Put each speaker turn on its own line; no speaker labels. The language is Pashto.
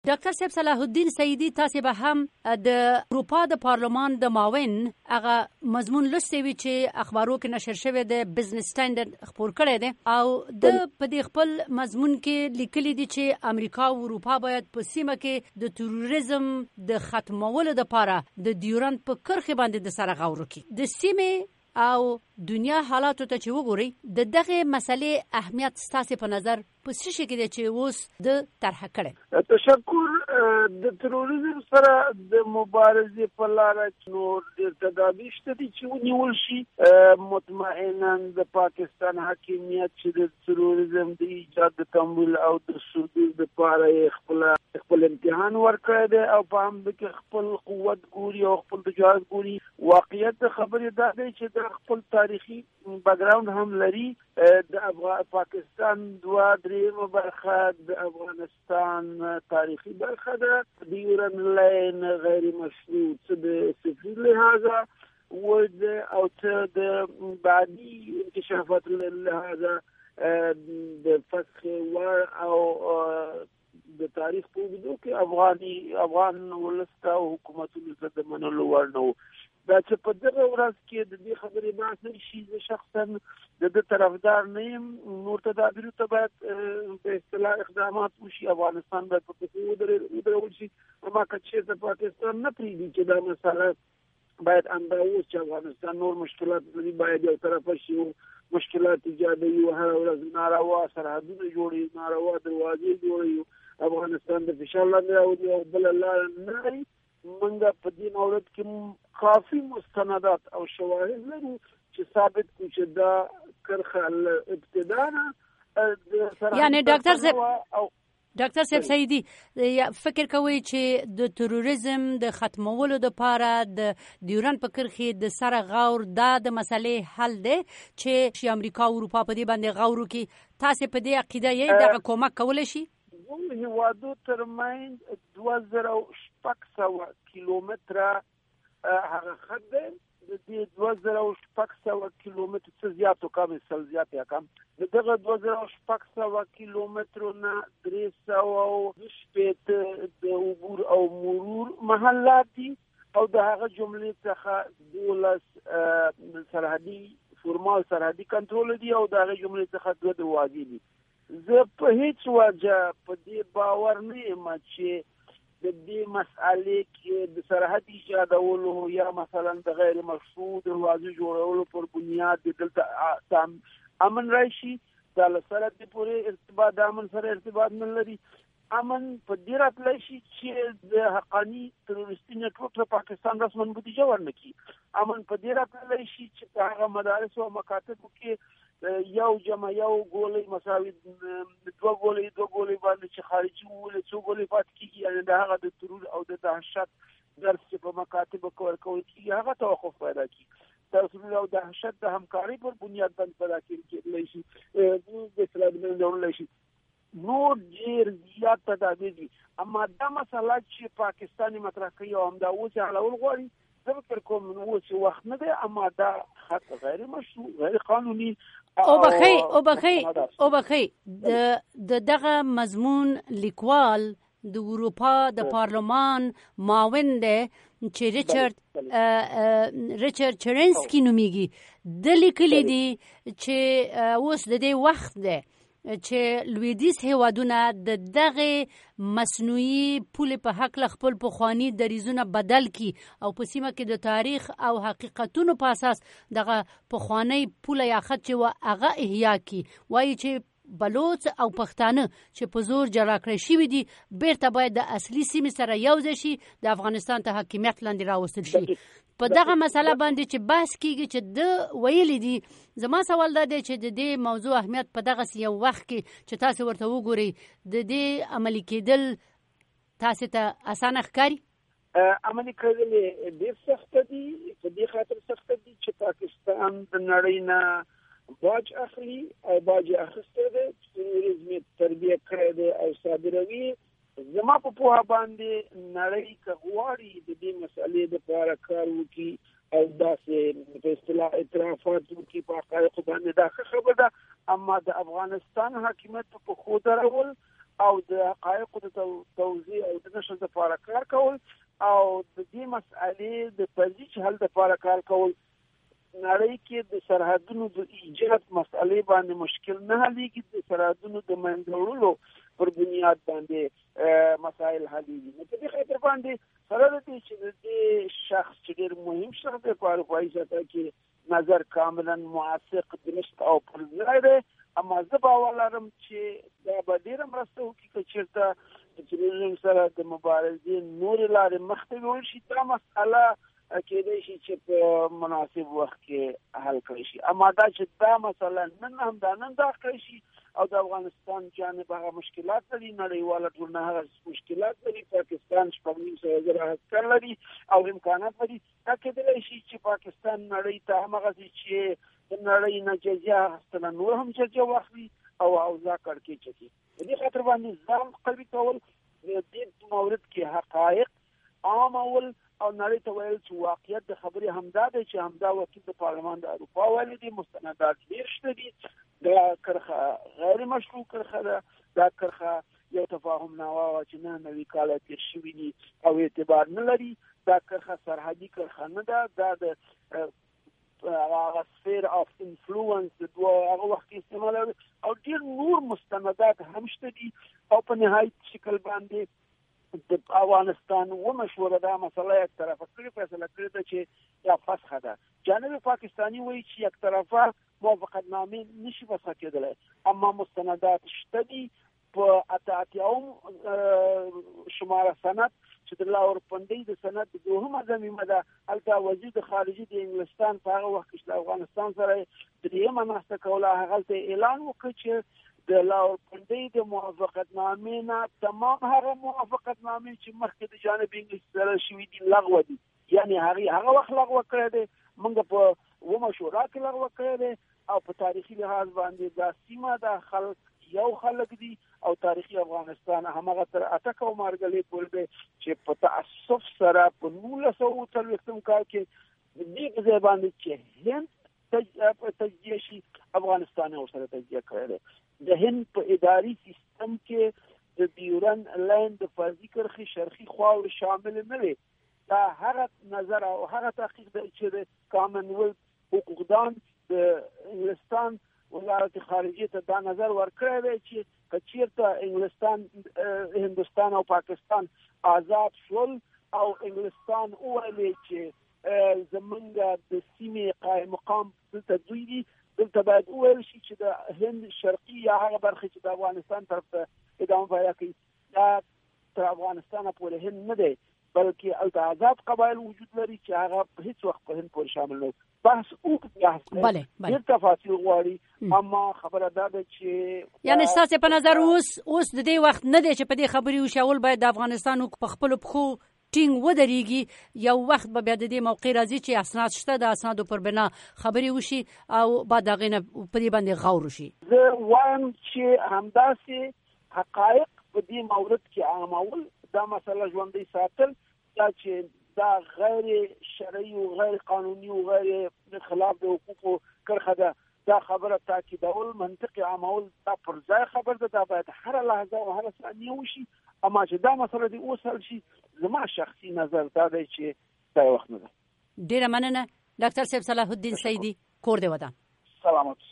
ډاکټر صاحب صلاح الدین سیدی، تاسو به هم د اروپا د پارلمان د معاون هغه مضمون لوستی وي چې اخبارو کې نشر شوی دی، بزنس سټانډرډ خپور کړی دی، او د په دې خپل مضمون کې لیکلي دي چې امریکا او اروپا باید په سیمه کې د تروریزم د ختمولو لپاره د ډیورنډ په کرښه باندې د سره غور وکړي. د سیمې او دنیا حالاتو ته چې وګوري، د دغه مسلې اهمیت ستاسو په نظر په څه شي کې دی چې اوس د طرح کړي؟
تشکر. د تروریزم سره د مبارزې په لاره کې نور ډېر تدابیر شته دي چې ونیول شي. مطمئنا د پاکستان حاکمیت چې د تروریزم د ایجاد د تمویل او د صدور لپاره خپل امتحان ورکړی دی او په هم کې خپل قوت ګوري او خپل تجارت ګوري. واقعیت خبرې دا دی چې د خپل تاریخي بیکګراوند هم لري. د پاکستان درېیمه برخه د افغانستان تاریخي برخه ده. د ډیورنډ لاین غیر مشروع څه د سفري لحاظه او څه د بعدي انکشافات لحاظه د فسخ وړ او د تاریخ په اوږدو کې افغان ولس ته او حکومتونو ته د منلو وړ نه و. دا چې په دغه ورځ کې د دې خبرې بحث نشي، زه شخصا د دې طرفدار نه یم. نور تدابیرو ته باید په اصطلاح اقدامات وشي، افغانستان باید په پښو ودرول شي. اما که چېرته پاکستان نه پرېږدي چې دا مسله باید همدا اوس چې افغانستان نور مشکلات لري باید یو طرفه شي او مشکلات ایجادوي او هره ورځ ناروا سرحدونه جوړوي، ناروا دروازې جوړوي، افغانستان د فشار لاندې راولي او بله لاره نه لري. منګه په دې مورد کې کافي مستندات او شواهد لرو چې ثابت کړي چې دا کرخه ابتدا نه
یعنی ډاکټر صاحب سیدی فکر کوي چې د تروریزم د ختمولو لپاره د ډیورنډ په کرښې د سره غور دا د مسلې حل دی چې امریکا او اروپا په دې باندې غور وکړي. تاسو په دې عقیده یې دغه کومک کولی شي؟
هیوادو ترمنځ 2600 کیلومتره هغه خط دی. د دې 2600 کیلومتر څخه زیات او کم سل زیات یا کم دغه 2600 کیلومترو نه 300 د عبور او مرور محلات دي او د هغه جملې څخه 12 سرحدي فورمال سرحدي کنټرول دي او د هغه جملې څخه 2 دروازې دي. زه په هیڅ وجه په دې باور نه یم چې د دې مسئلې کې د سرحد ایجادولو یا مثلا د غیر مشروع دروازې جوړولو پر بنیاد د دلته امن راشي. دا له سرحد پورې ارتباط، د امن سره ارتباط نه لري. امن په دې راتلی شي چې د حقاني تروریستي نیټورک له پاکستان رسما بودیجه ورنکړي. امن په دې راتلی شي چې په هغه مدارس او مکاتبو کې یو جمع یو ګولۍ مساوي 2 ګولۍ باندې چې خارجي وولې 2 ګولۍ پاتې کېږي. یعنې د هغه د ترور او د دهشت درس چې په مکاتبو کې ورکول کېږي هغه توقف پیدا کېږي. ترور او دهشت د همکارۍ پر بنیاد باندې پیدا کېدلی شي، د اصطلاح جوړلی شي. نور ډېر زیات تدابیر دي. اما دا مسله چې پاکستان مطرح کوي او همدا اوس یې حلول غواړي، زه فکر کوم اوس وخت نه دی. اما دا خط غیر مشروع، غیر قانوني
او بخی د دغه مضمون لیکوال د اروپا د پارلمان معاون دی چې ریچارد چرنسکی نومیږي. د لیکلي دي چې اوس د دې وخت دی چې لویدیځ هیوادونه د دغه مصنوعي پولې په حق له خپل پخواني دریځونه بدل کی او په سیمه کې د تاریخ او حقیقتونو په اساس دغه پخوانی پوله یا خط چې هغه احیا کی. وایي چې بلوچ او پښتانه چې په زور جلا کړی شوي دي بیرته باید د اصلي سیمې سره یوځای شي، د افغانستان ته حاکمیت لاندې راوستل شي. په دغه مسله باندې چې بحث کیږي چې د ویلي دي، زما سوال دا دی چې د دې موضوع اهمیت په دغه یو وخت کې چې تاسو ورته وګورئ، د دې عملي کېدل تاسو ته اسانه ښکاري؟
عملي کېدل ډېر سخت دي. په دې خاطر سخت دي چې پاکستان د نړۍ نه باج اخلي او باج اخیستی دی، تروریزم تربیه کړی دی او صادروي. زما په پوهه باندې نړۍ که غواړي د دې مسئلې لپاره کار وکړي او داسې په اصطلاح اعترافات وکړي په حقایقو باندې، دا ښه خبره ده. اما د افغانستان حاکمیت په پښو درول او د حقایقو د توضیح او د نشر لپاره کار کول او د دې مسئلې د تدریج حل لپاره کار کول. نړۍ کې د سرحدونو د ایجاد مسئلې باندې مشکل نه حلېږي، د سرحدونو د منځه وړلو پر بنیاد باندې مسائل حلېږي. نو په دې خاطر باندې سره د دې چې د دې شخص چې ډېر مهم شخص دی په اروپایي سطح کې نظر کاملا موافق درست او پر ځای دی، اما زه باور لرم چې دا به ډېره مرسته وکړي که چېرته د تروریزم سره د مبارزې نورې لارې مخته یوړل شي. دا مسئله کېدای شي چې په مناسب وخت کې حل کړی شي، اما دا چې دا مسله نن دا کړی شي او د افغانستان جانب هغه مشکلات لري، نړیواله ټولنه هغه مشکلات لري، پاکستان 9,000 عسکر لري او امکانات لري، دا کېدای شي چې پاکستان نړۍ ته همغسې چې د نړۍ نه جزیه اخیستله نور هم جزیه واخلي او اوضاع کړکېچ کړي. په دې خاطر باندې ځان قوي کول، د دې مورد کې حقایق عامول او نړۍ ته ویل چې واقعیت د خبرې همدا دی چې همدا وکیل د پارلمان د اروپا ویلي دي، مستندات ډېر شته دي، دا کرښه غیر مشروع کرښه ده، دا کرښه یو تفاهم نامه وه چې 9 کاله تېر شوي دي او اعتبار نه لري، دا کرښه سرحدي کرښه نه ده، دا د هغه سفیر اف انفلوئنس د هغه وخت کې استعمالوي او ډېر نور مستندات هم شته دي. او په نهایت شکل باندې د افغانستان ومشوره دا مسله یک طرفه کړې، فیصله کړې ده چې یا فسخه ده. جانب پاکستانی وایي چې یک طرفه موافقتنامې نشي فسخه کېدلی، اما مستندات شته دي په 88 شماره سند چې د لاورپنډۍ د سند د دوهمه ضمیمه ده. هلته وزیر د خارجي د انګلستان په هغه وخت کې د افغانستان سره درېیمه ناسته کوله، هغلته اعلان وکړ چې د لاورپنډۍ د موافقتنامې نه تمام هغه موافقتنامې چې مخکې د جانب انګلیس سره شوي دي لغوه دي، یعنې هغه وخت لغوه کړی دی، موږ په ومه شورا کې لغوه کړی دی او په تاریخي لحاظ باندې دا سیمه د خلک یو خلک دي او تاریخي افغانستان همغه تر اټک او مارګلې پورې دی چې په تاسف سره په 1940 کال کې د دې په ځای باندې چې هند تجزیه شي افغانستان ورسره تجزیه کړی دی. د هند په اداري سیستم کې د ډیورن لاین د فرضي کرښې شرقي خواوې شامل نه وي. دا هغه نظر او هغه تحقیق دی چې د کامنولت حقوقدان د انګلستان وزارت خارجه ته دا نظر ورکړی دی چې که چېرته انګلستان هندوستان او پاکستان آزاد شول او انګلستان وویلې چې زمونږ د سیمې قایم مقام دلته دوی دي، دلته باید وویل شي چې د هند شرقي یا هغه برخې چې د افغانستان طرف ته ادامه پیدا کوي دا تر افغانستانه پورې هند نه دی، بلکې هلته آزاد قبایل وجود لري چې هغه هیڅ وخت په هند پورې شامل نه. بحث اوږد بحث دی، ډېر تفاصیل غواړي، اما خبره دا ده چې
یعنې ستاسې په نظر اوس د دې وخت نه دی چې په دې خبرې وشول، باید د افغانستان په خپلو پښو ټینګ ودرېږي. یو وخت به بیا د دې موقع راځي چې اسناد شته، د اسنادو پر بنا خبرې وشي او بعد د هغې نه په دې باندې غور وشي.
زه وایم چې همداسې حقایق په دې مورد کې عامول، دا مسله ژوندۍ ساتل، دا چې دا غیر شرعي او غیر قانوني او غیر خلاف د حقوقو کرښه ده، دا خبره تاکیدول، منطق عامول، دا پر ځای خبر ده، دا باید هر لحظه او هر ثانیه وشي. اما چې دا مسله دې اوس حل شي، زما شخصي نظر دا دی چې دا وخت نه ده.
ډېره مننه ډاکټر صاحب صلاح الدین سیدي، کور دې ودان.
سلامت.